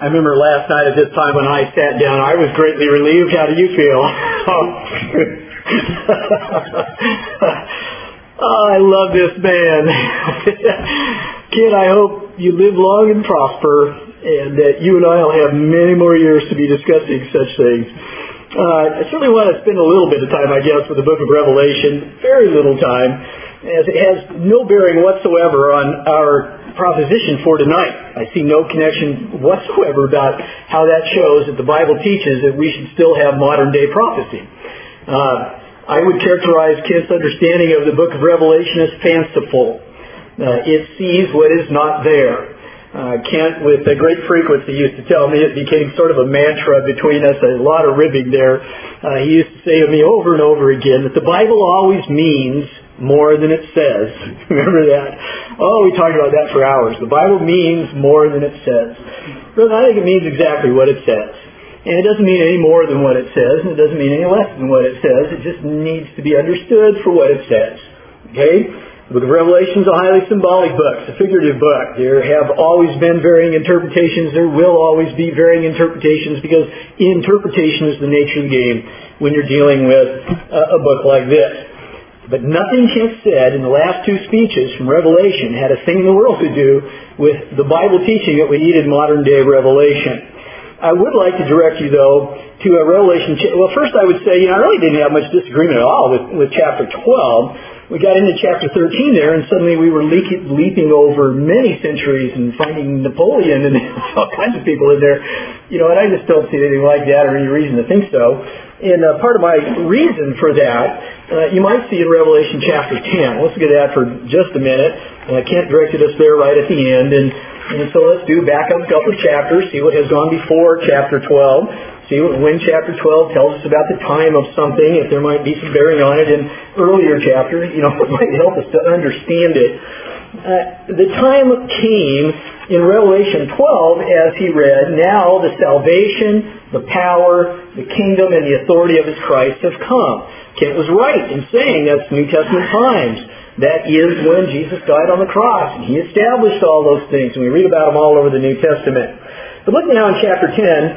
I remember last night at this time when I sat down, I was greatly relieved. How do you feel? Oh, I love this man. Kid, I hope you live long and prosper, and that you and I will have many more years to be discussing such things. I certainly want to spend a little bit of time, I guess, with the book of Revelation. Very little time, as it has no bearing whatsoever on our proposition for tonight. I see no connection whatsoever about how that shows that the Bible teaches that we should still have modern day prophecy. I would characterize Kent's understanding of the book of Revelation as fanciful. It sees what is not there. Kent, with a great frequency, used to tell me, it became sort of a mantra between us, a lot of ribbing there. He used to say to me over and over again that the Bible always means more than it says. Remember that? Oh, we talked about that for hours. The Bible means more than it says. But I think it means exactly what it says. And it doesn't mean any more than what it says, and it doesn't mean any less than what it says. It just needs to be understood for what it says. Okay? The book of Revelation is a highly symbolic book. It's a figurative book. There have always been varying interpretations. There will always be varying interpretations because interpretation is the nature of the game when you're dealing with a book like this. But nothing Kent said in the last two speeches from Revelation had a thing in the world to do with the Bible teaching that we need in modern day Revelation. I would like to direct you, though, to a Revelation. Well, first I would say, I really didn't have much disagreement at all with chapter 12. We got into chapter 13 there, and suddenly we were leaping over many centuries and finding Napoleon and all kinds of people in there. And I just don't see anything like that or any reason to think so. And part of my reason for that, you might see in Revelation chapter 10. Let's look at that for just a minute. Kent directed us there right at the end. And so let's back up a couple of chapters, see what has gone before chapter 12, see when chapter 12 tells us about the time of something, if there might be some bearing on it in earlier chapters, it might help us to understand it. The time came in Revelation 12 as he read, now the salvation, the power, the kingdom, and the authority of his Christ have come. Kent was right in saying that's New Testament times. That is when Jesus died on the cross, and He established all those things, and we read about them all over the New Testament. But look now in chapter 10.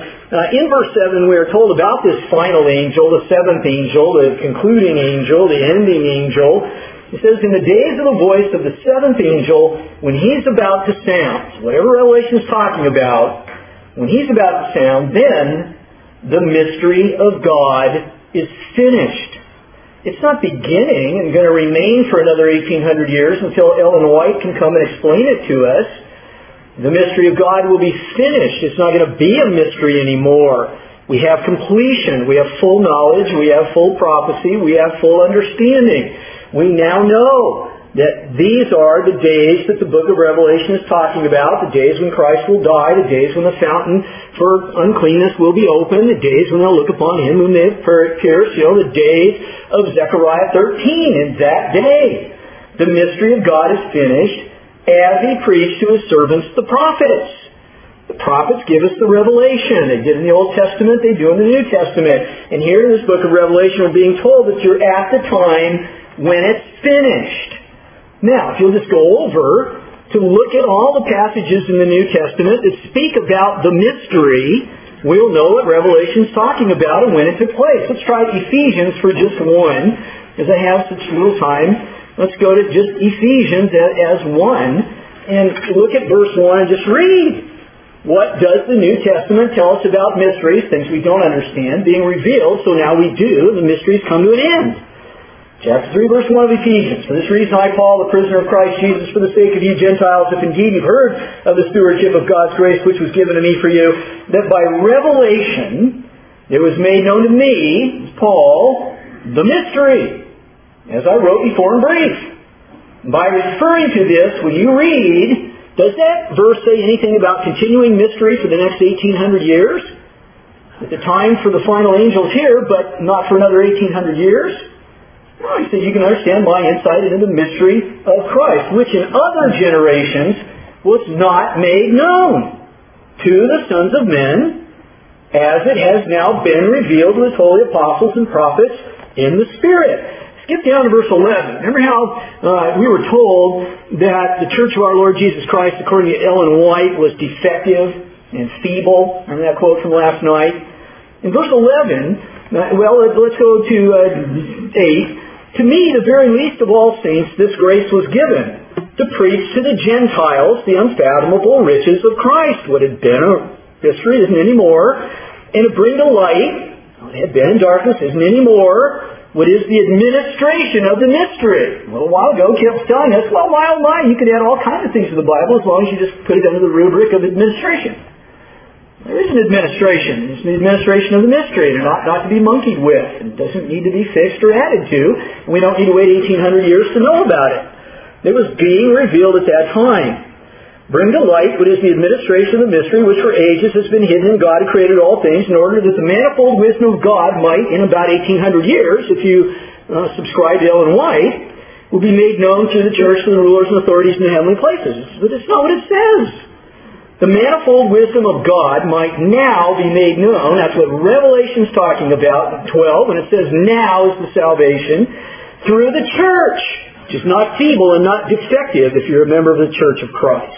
In verse 7, we are told about this final angel, the seventh angel, the concluding angel, the ending angel. It says, in the days of the voice of the seventh angel, when he's about to sound, whatever Revelation is talking about, when he's about to sound, then the mystery of God is finished. It's not beginning and going to remain for another 1,800 years until Ellen White can come and explain it to us. The mystery of God will be finished. It's not going to be a mystery anymore. We have completion. We have full knowledge. We have full prophecy. We have full understanding. We now know that these are the days that the book of Revelation is talking about, the days when Christ will die, the days when the fountain for uncleanness will be opened, the days when they'll look upon Him whom they have pierced, the days of Zechariah 13. In that day, the mystery of God is finished as He preached to His servants, the prophets. The prophets give us the revelation. They did in the Old Testament, they do in the New Testament. And here in this book of Revelation, we're being told that you're at the time when it's finished. Now, if you'll just go over to look at all the passages in the New Testament that speak about the mystery, we'll know what Revelation is talking about and when it took place. Let's try Ephesians for just one, as I have such little time. Let's go to just Ephesians as one, and look at verse 1 and just read. What does the New Testament tell us about mysteries, things we don't understand, being revealed, so now we do, and the mysteries come to an end? Chapter 3, verse 1 of Ephesians. For this reason I, Paul, the prisoner of Christ Jesus, for the sake of you Gentiles, if indeed you've heard of the stewardship of God's grace which was given to me for you, that by revelation it was made known to me, Paul, the mystery, as I wrote before in brief. By referring to this, when you read, does that verse say anything about continuing mystery for the next 1,800 years? At the time for the final angels here, but not for another 1,800 years? Well, he says you can understand my insight into the mystery of Christ, which in other generations was not made known to the sons of men, as it has now been revealed to His holy apostles and prophets in the Spirit. Skip down to verse 11. Remember how we were told that the Church of our Lord Jesus Christ, according to Ellen White, was defective? and feeble. Remember that quote from last night? In verse 11, let's go to 8. To me, the very least of all saints, this grace was given, to preach to the Gentiles the unfathomable riches of Christ. What had been a history isn't anymore. And to bring to light what had been in darkness isn't anymore. What is the administration of the mystery? A little while ago, kept telling us, well, my, oh my, you could add all kinds of things to the Bible as long as you just put it under the rubric of administration. There is an administration. It's the administration of the mystery, and not to be monkeyed with. It doesn't need to be fixed or added to. We don't need to wait 1,800 years to know about it. It was being revealed at that time. Bring to light what is the administration of the mystery, which for ages has been hidden in God who created all things, in order that the manifold wisdom of God might, in about 1,800 years, if you subscribe to Ellen White, will be made known through the church to the rulers and authorities in the heavenly places. But it's not what it says. The manifold wisdom of God might now be made known. That's what Revelation's talking about, 12, and it says now is the salvation through the church, which is not feeble and not defective if you're a member of the church of Christ.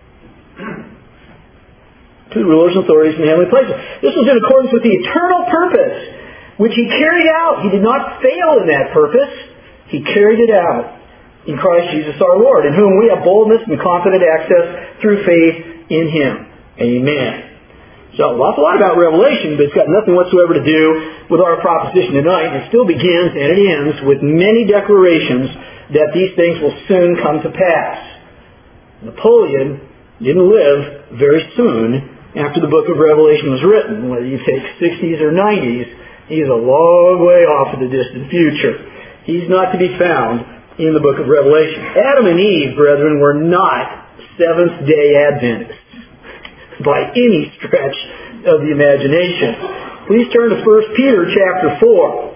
To rulers and authorities in the heavenly places. This was in accordance with the eternal purpose, which He carried out. He did not fail in that purpose. He carried it out in Christ Jesus our Lord, in whom we have boldness and confident access through faith in Him. Amen. So, a lot about Revelation, but it's got nothing whatsoever to do with our proposition tonight. It still begins and it ends with many declarations that these things will soon come to pass. Napoleon didn't live very soon after the book of Revelation was written. Whether you take 60s or 90s, he's a long way off in the distant future. He's not to be found in the book of Revelation. Adam and Eve, brethren, were not Seventh-day Adventists by any stretch of the imagination. Please turn to 1 Peter chapter 4.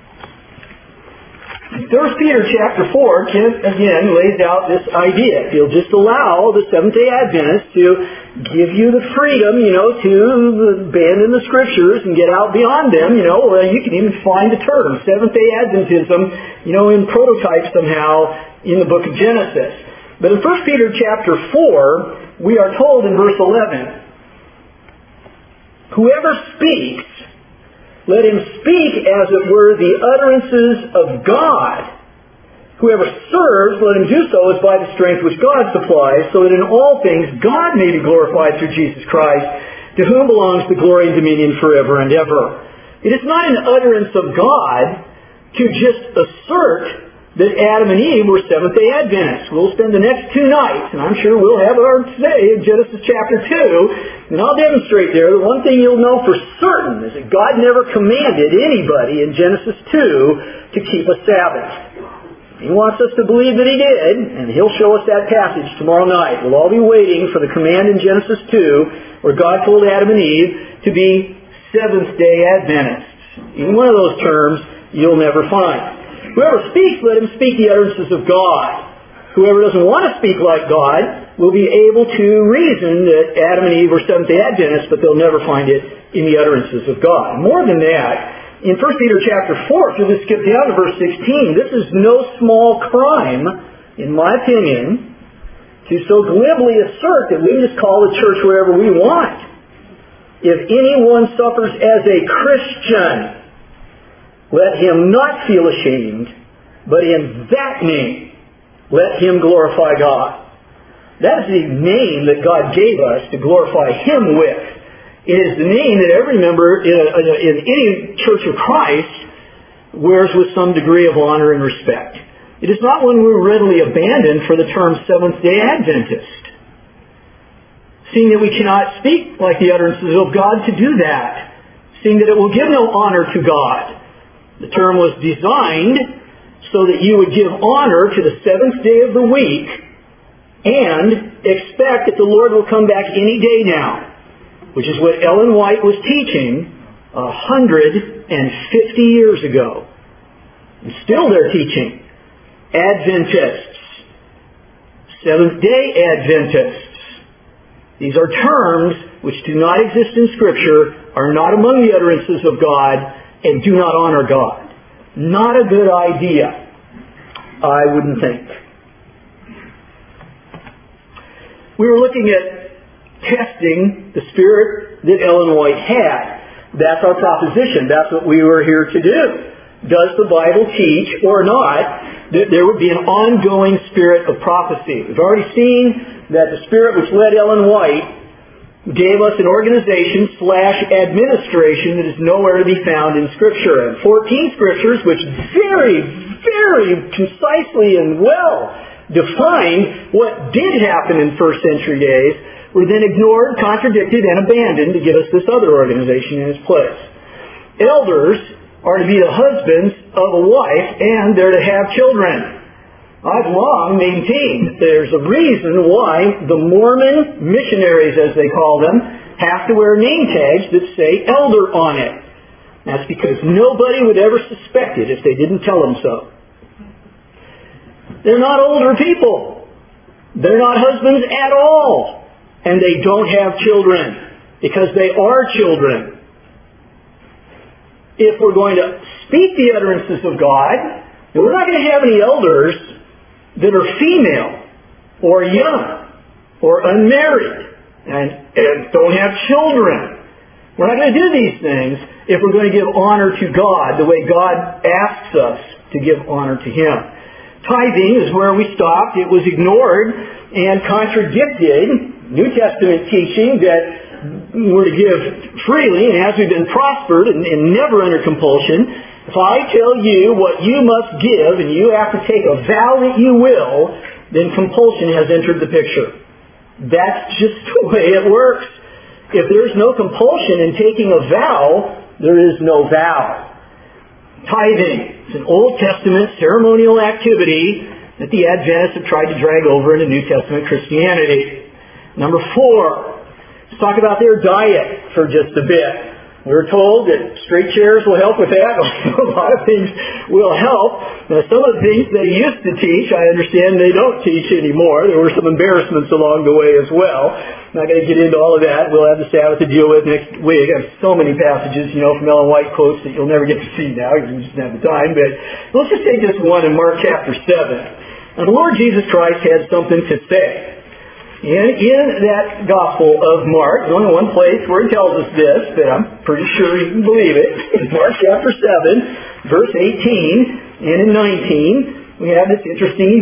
1 Peter chapter 4, again, lays out this idea. If you'll just allow the Seventh-day Adventists to give you the freedom, to abandon the Scriptures and get out beyond them, you can even find the term Seventh-day Adventism, in prototype somehow in the book of Genesis. But in 1 Peter chapter 4, we are told in verse 11, whoever speaks, let him speak as it were the utterances of God. Whoever serves, let him do so as by the strength which God supplies, so that in all things God may be glorified through Jesus Christ, to whom belongs the glory and dominion forever and ever. It is not an utterance of God to just assert that Adam and Eve were Seventh-day Adventists. We'll spend the next 2 nights, and I'm sure we'll have our say in Genesis chapter 2, and I'll demonstrate there that one thing you'll know for certain is that God never commanded anybody in Genesis 2 to keep a Sabbath. He wants us to believe that He did, and He'll show us that passage tomorrow night. We'll all be waiting for the command in Genesis 2 where God told Adam and Eve to be Seventh-day Adventists. Even one of those terms you'll never find. Whoever speaks, let him speak the utterances of God. Whoever doesn't want to speak like God will be able to reason that Adam and Eve were Seventh-day Adventists, but they'll never find it in the utterances of God. More than that, in 1 Peter chapter 4, if you just skip down to verse 16, this is no small crime, in my opinion, to so glibly assert that we can just call the church wherever we want. If anyone suffers as a Christian, let him not feel ashamed, but in that name, let him glorify God. That is the name that God gave us to glorify Him with. It is the name that every member in any church of Christ wears with some degree of honor and respect. It is not one we readily abandon for the term Seventh-day Adventist, seeing that we cannot speak like the utterances of God to do that, seeing that it will give no honor to God. The term was designed so that you would give honor to the seventh day of the week and expect that the Lord will come back any day now, which is what Ellen White was teaching 150 years ago. And still they're teaching. Adventists. Seventh-day Adventists. These are terms which do not exist in Scripture, are not among the utterances of God, and do not honor God. Not a good idea, I wouldn't think. We were looking at testing the spirit that Ellen White had. That's our proposition. That's what we were here to do. Does the Bible teach or not that there would be an ongoing spirit of prophecy? We've already seen that the spirit which led Ellen White gave us an organization/administration that is nowhere to be found in Scripture. And 14 Scriptures which very, very concisely and well define what did happen in first century days were then ignored, contradicted, and abandoned to give us this other organization in its place. Elders are to be the husbands of a wife, and they're to have children. I've long maintained that there's a reason why the Mormon missionaries, as they call them, have to wear name tags that say elder on it. That's because nobody would ever suspect it if they didn't tell them so. They're not older people. They're not husbands at all. And they don't have children because they are children. If we're going to speak the utterances of God, then we're not going to have any elders that are female or young or unmarried and don't have children. We're not going to do these things if we're going to give honor to God the way God asks us to give honor to Him. Tithing is where we stopped. It was ignored and contradicted New Testament teaching that we're to give freely and as we've been prospered and never under compulsion. If I tell you what you must give and you have to take a vow that you will, then compulsion has entered the picture. That's just the way it works. If there's no compulsion in taking a vow, there is no vow. Tithing is an Old Testament ceremonial activity that the Adventists have tried to drag over into New Testament Christianity. Number 4, let's talk about their diet for just a bit. We're told that straight chairs will help with that. A lot of things will help. Now, some of the things they used to teach, I understand they don't teach anymore. There were some embarrassments along the way as well. I'm not going to get into all of that. We'll have the Sabbath to deal with next week. I have so many passages, from Ellen White quotes that you'll never get to see now because we just don't have the time. But let's just take this one in Mark chapter 7. Now, the Lord Jesus Christ had something to say. And in that Gospel of Mark, there's only one place where He tells us this, but I'm pretty sure you can believe it. In Mark chapter 7, verse 18 and in 19, we have this interesting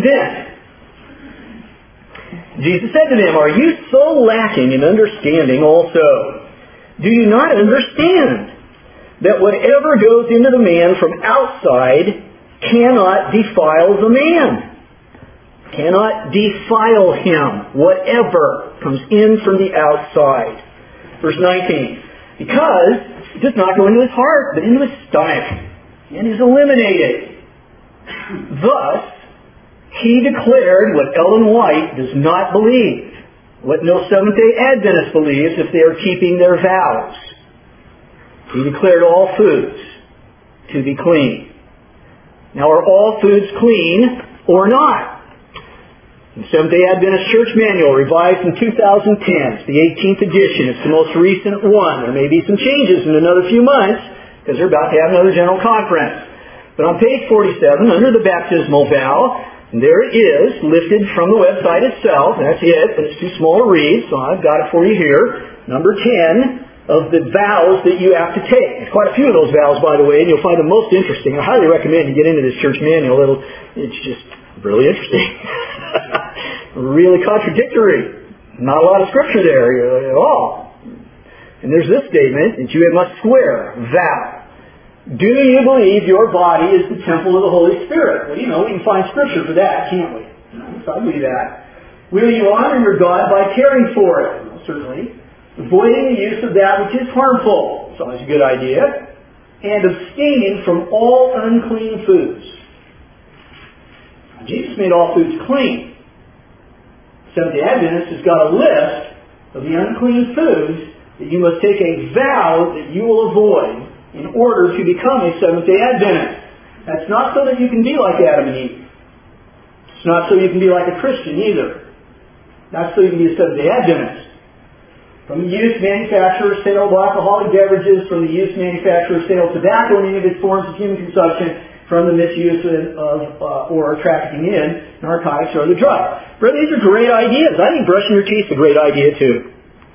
event. Jesus said to them, "Are you so lacking in understanding also? Do you not understand that whatever goes into the man from outside cannot defile the man? Cannot defile him, whatever comes in from the outside." Verse 19. "Because it does not go into his heart, but into his stomach, and is eliminated. Thus, he declared what Ellen White does not believe, what no Seventh-day Adventist believes if they are keeping their vows. He declared all foods to be clean. Now, are all foods clean or not? The Seventh-day Adventist Church Manual, revised in 2010. It's the 18th edition. It's the most recent one. There may be some changes in another few months because they're about to have another general conference. But on page 47, under the baptismal vow, and there it is, lifted from the website itself. That's it, but it's too small to read, so I've got it for you here. Number 10 of the vows that you have to take. There's quite a few of those vows, by the way, and you'll find them most interesting. I highly recommend you get into this church manual. It's just really interesting. Really contradictory. Not a lot of scripture there at all. And there's this statement that you must swear, vow. Do you believe your body is the temple of the Holy Spirit? Well, we can find scripture for that, can't we? So I believe that. Will you honor your God by caring for it? Well, certainly. Avoiding the use of that which is harmful. It's always a good idea. And abstaining from all unclean foods. Jesus made all foods clean. Seventh-day Adventist has got a list of the unclean foods that you must take a vow that you will avoid in order to become a Seventh-day Adventist. That's not so that you can be like Adam and Eve. It's not so you can be like a Christian either. That's so you can be a Seventh-day Adventist. From the use, manufacture, sale of alcoholic beverages, from the use, manufacture, sale of tobacco and any of its forms of human consumption, from the misuse of or trafficking in narcotics or other drugs. Brother, these are great ideas. I think brushing your teeth is a great idea too.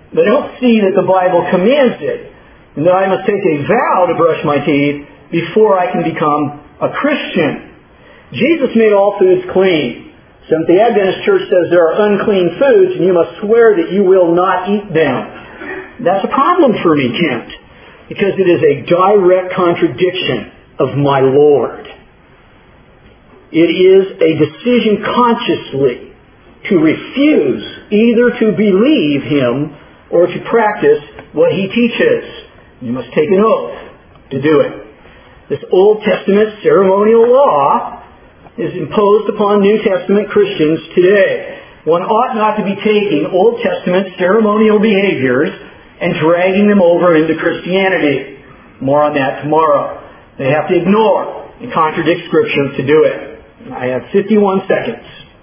They don't see that the Bible commands it, and that I must take a vow to brush my teeth before I can become a Christian. Jesus made all foods clean. Seventh-day Adventist Church says there are unclean foods, and you must swear that you will not eat them. That's a problem for me, Kent, because it is a direct contradiction of my Lord. It is a decision consciously to refuse either to believe Him or to practice what He teaches. You must take an oath to do it. This Old Testament ceremonial law is imposed upon New Testament Christians today. One ought not to be taking Old Testament ceremonial behaviors and dragging them over into Christianity. More on that tomorrow. They have to ignore and contradict Scripture to do it. I have 51 seconds.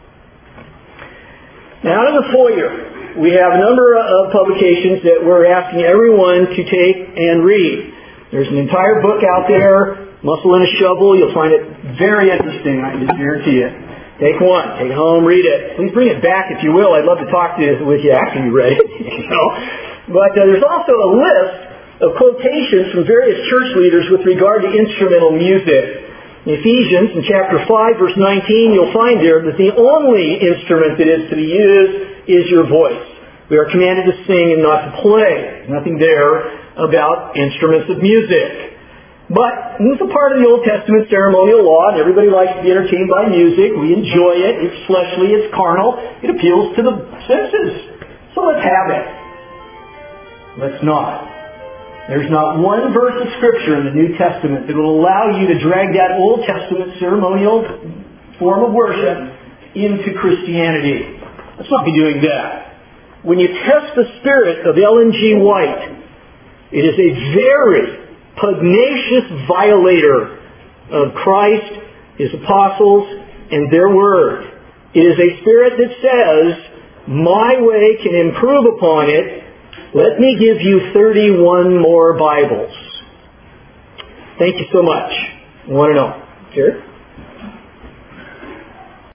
Now, out of the foyer, we have a number of publications that we're asking everyone to take and read. There's an entire book out there, Muscle and a Shovel. You'll find it very interesting, I just guarantee it. Take one, take it home, read it. Please bring it back if you will. I'd love to talk with you after you read it. But there's also a list of quotations from various church leaders with regard to instrumental music. In Ephesians, in chapter 5, verse 19, you'll find there that the only instrument that is to be used is your voice. We are commanded to sing and not to play. There's nothing there about instruments of music. But this is a part of the Old Testament ceremonial law, and everybody likes to be entertained by music. We enjoy it. It's fleshly. It's carnal. It appeals to the senses. So let's have it. Let's not. There's not one verse of Scripture in the New Testament that will allow you to drag that Old Testament ceremonial form of worship into Christianity. Let's not be doing that. When you test the spirit of Ellen G. White, it is a very pugnacious violator of Christ, His apostles, and their word. It is a spirit that says, my way can improve upon it. Let me give you 31 more Bibles. Thank you so much. I want to know. Sure?